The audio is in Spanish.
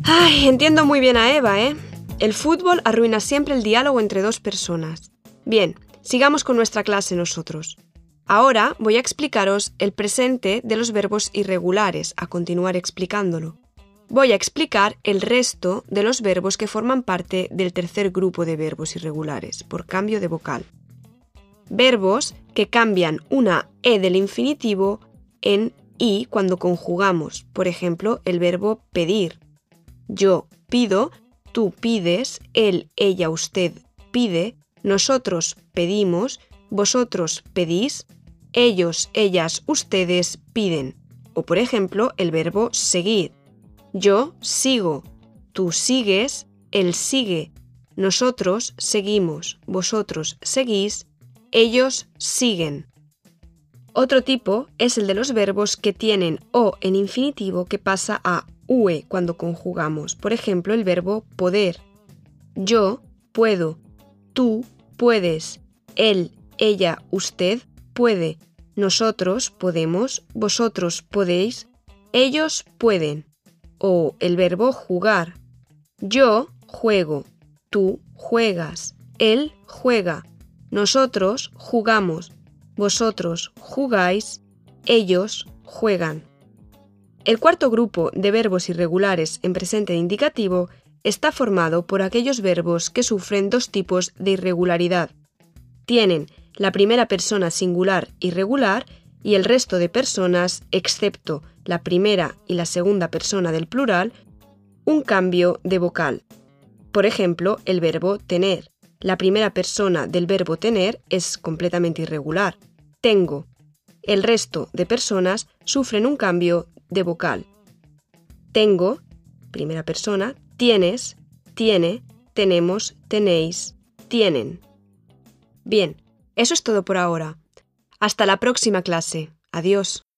Ay, entiendo muy bien a Eva, ¿eh? El fútbol arruina siempre el diálogo entre dos personas. Bien, sigamos con nuestra clase nosotros. Ahora voy a explicaros el presente de los verbos irregulares, a continuar explicándolo. Voy a explicar el resto de los verbos que forman parte del tercer grupo de verbos irregulares, por cambio de vocal. Verbos que cambian una E del infinitivo en I cuando conjugamos, por ejemplo, el verbo pedir. Yo pido, tú pides, él, ella, usted pide, nosotros pedimos, vosotros pedís, ellos, ellas, ustedes piden. O por ejemplo, el verbo seguir. Yo sigo, tú sigues, él sigue, nosotros seguimos, vosotros seguís, ellos siguen. Otro tipo es el de los verbos que tienen O en infinitivo que pasa a UE cuando conjugamos. Por ejemplo, el verbo poder. Yo puedo, tú puedes, él, ella, usted puede, nosotros podemos, vosotros podéis, ellos pueden. O el verbo jugar. Yo juego, tú juegas, él juega, nosotros jugamos, vosotros jugáis, ellos juegan. El cuarto grupo de verbos irregulares en presente indicativo está formado por aquellos verbos que sufren dos tipos de irregularidad. Tienen la primera persona singular irregular y el resto de personas, excepto la primera y la segunda persona del plural, un cambio de vocal. Por ejemplo, el verbo tener. La primera persona del verbo tener es completamente irregular. Tengo. El resto de personas sufren un cambio de vocal. Tengo, primera persona, tienes, tiene, tenemos, tenéis, tienen. Bien, eso es todo por ahora. Hasta la próxima clase. Adiós.